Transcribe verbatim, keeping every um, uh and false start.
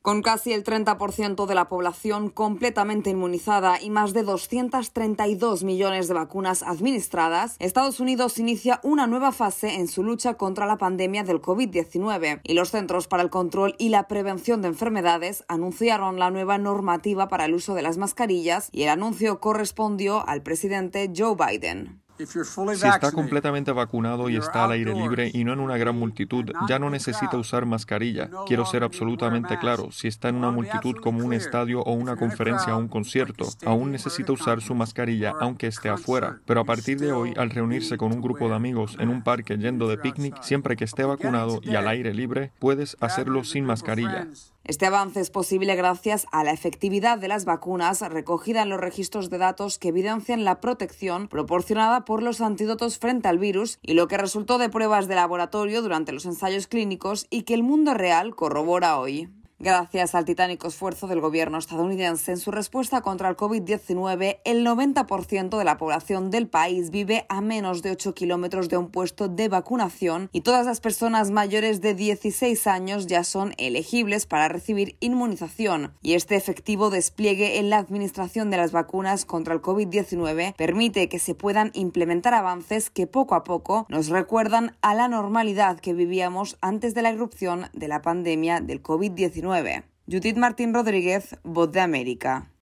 Con casi el treinta por ciento de la población completamente inmunizada y más de doscientos treinta y dos millones de vacunas administradas, Estados Unidos inicia una nueva fase en su lucha contra la pandemia del COVID diecinueve y los Centros para el Control y la Prevención de Enfermedades anunciaron la nueva normativa para el uso de las mascarillas y el anuncio correspondió al presidente Joe Biden. Si está completamente vacunado y está al aire libre y no en una gran multitud, ya no necesita usar mascarilla. Quiero ser absolutamente claro, si está en una multitud como un estadio o una conferencia o un concierto, aún necesita usar su mascarilla aunque esté afuera. Pero a partir de hoy, al reunirse con un grupo de amigos en un parque yendo de picnic, siempre que esté vacunado y al aire libre, puedes hacerlo sin mascarilla. Este avance es posible gracias a la efectividad de las vacunas recogida en los registros de datos que evidencian la protección proporcionada por los antídotos frente al virus y lo que resultó de pruebas de laboratorio durante los ensayos clínicos y que el mundo real corrobora hoy. Gracias al titánico esfuerzo del gobierno estadounidense en su respuesta contra el COVID diecinueve, el noventa por ciento de la población del país vive a menos de ocho kilómetros de un puesto de vacunación y todas las personas mayores de dieciséis años ya son elegibles para recibir inmunización. Y este efectivo despliegue en la administración de las vacunas contra el COVID diecinueve permite que se puedan implementar avances que poco a poco nos recuerdan a la normalidad que vivíamos antes de la irrupción de la pandemia del COVID diecinueve. Judith Martín Rodríguez, Voz de América.